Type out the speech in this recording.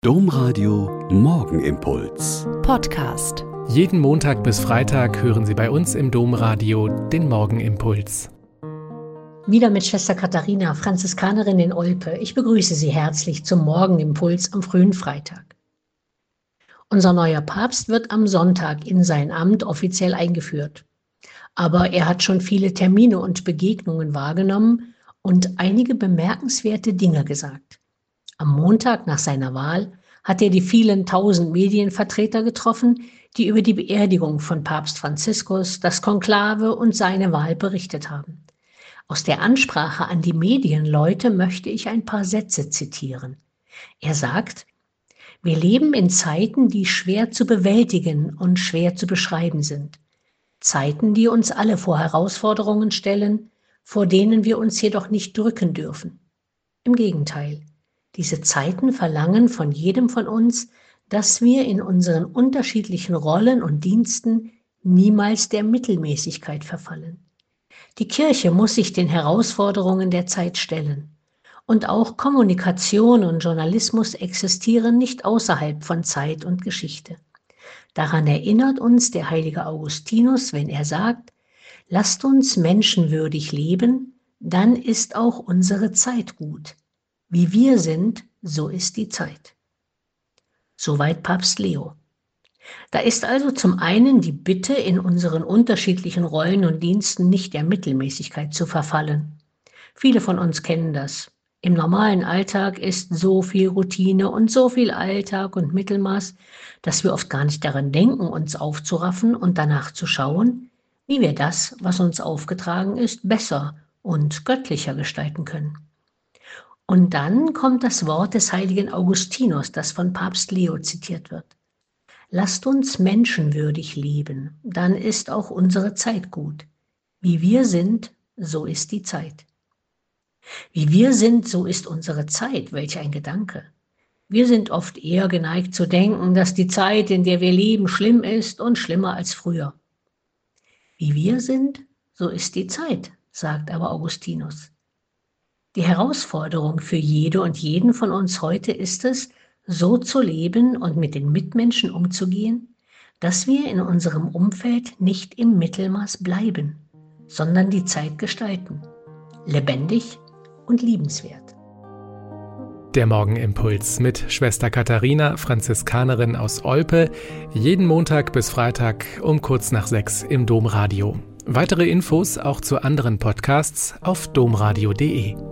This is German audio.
Domradio Morgenimpuls. Podcast. Jeden Montag bis Freitag hören Sie bei uns im Domradio den Morgenimpuls. Wieder mit Schwester Katharina, Franziskanerin in Olpe. Ich begrüße Sie herzlich zum Morgenimpuls am frühen Freitag. Unser neuer Papst wird am Sonntag in sein Amt offiziell eingeführt. Aber er hat schon viele Termine und Begegnungen wahrgenommen und einige bemerkenswerte Dinge gesagt. Am Montag nach seiner Wahl hat er die vielen tausend Medienvertreter getroffen, die über die Beerdigung von Papst Franziskus, das Konklave und seine Wahl berichtet haben. Aus der Ansprache an die Medienleute möchte ich ein paar Sätze zitieren. Er sagt: Wir leben in Zeiten, die schwer zu bewältigen und schwer zu beschreiben sind. Zeiten, die uns alle vor Herausforderungen stellen, vor denen wir uns jedoch nicht drücken dürfen. Im Gegenteil. Diese Zeiten verlangen von jedem von uns, dass wir in unseren unterschiedlichen Rollen und Diensten niemals der Mittelmäßigkeit verfallen. Die Kirche muss sich den Herausforderungen der Zeit stellen. Und auch Kommunikation und Journalismus existieren nicht außerhalb von Zeit und Geschichte. Daran erinnert uns der heilige Augustinus, wenn er sagt: Lasst uns menschenwürdig leben, dann ist auch unsere Zeit gut. Wie wir sind, so ist die Zeit. Soweit Papst Leo. Da ist also zum einen die Bitte, in unseren unterschiedlichen Rollen und Diensten nicht der Mittelmäßigkeit zu verfallen. Viele von uns kennen das. Im normalen Alltag ist so viel Routine und so viel Alltag und Mittelmaß, dass wir oft gar nicht daran denken, uns aufzuraffen und danach zu schauen, wie wir das, was uns aufgetragen ist, besser und göttlicher gestalten können. Und dann kommt das Wort des heiligen Augustinus, das von Papst Leo zitiert wird. Lasst uns menschenwürdig leben, dann ist auch unsere Zeit gut. Wie wir sind, so ist die Zeit. Wie wir sind, so ist unsere Zeit. Welch ein Gedanke. Wir sind oft eher geneigt zu denken, dass die Zeit, in der wir leben, schlimm ist und schlimmer als früher. Wie wir sind, so ist die Zeit, sagt aber Augustinus. Die Herausforderung für jede und jeden von uns heute ist es, so zu leben und mit den Mitmenschen umzugehen, dass wir in unserem Umfeld nicht im Mittelmaß bleiben, sondern die Zeit gestalten. Lebendig und liebenswert. Der Morgenimpuls mit Schwester Katharina, Franziskanerin aus Olpe, jeden Montag bis Freitag um kurz nach 6 im Domradio. Weitere Infos auch zu anderen Podcasts auf domradio.de.